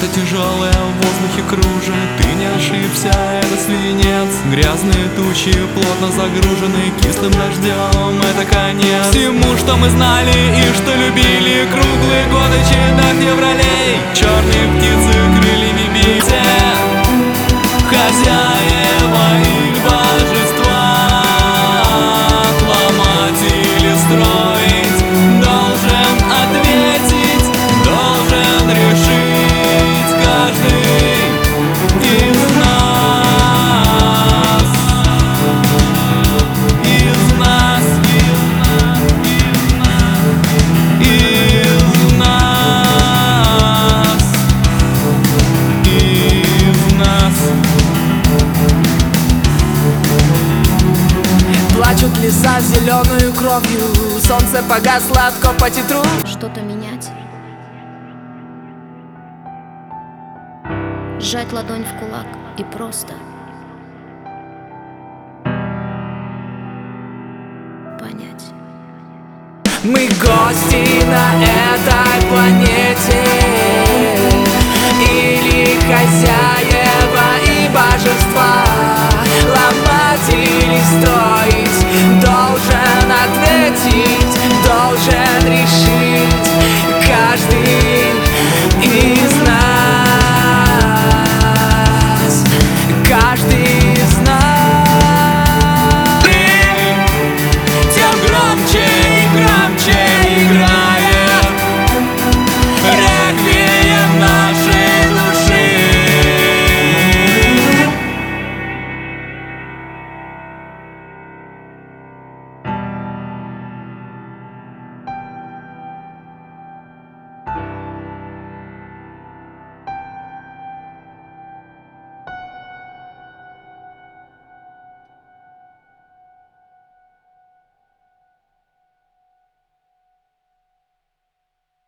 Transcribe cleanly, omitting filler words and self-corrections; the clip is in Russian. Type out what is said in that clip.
Что-то тяжелое в воздухе кружит, ты не ошибся, это свинец. Грязные тучи плотно загружены кислым дождем, это конец всему, что мы знали и что любили. Круглые годы чередах февралей, черные птицы крыльями бейте, хозяева и божества. Ломать или строить, должен ответить, должен решить каждый из нас. Из нас, из нас, из нас. Плачут леса зеленую кровью, солнце погасло от копоти труб. Что-то менять, сжать ладонь в кулак и просто понять. Мы гости на этой планете, или хозяева и божества.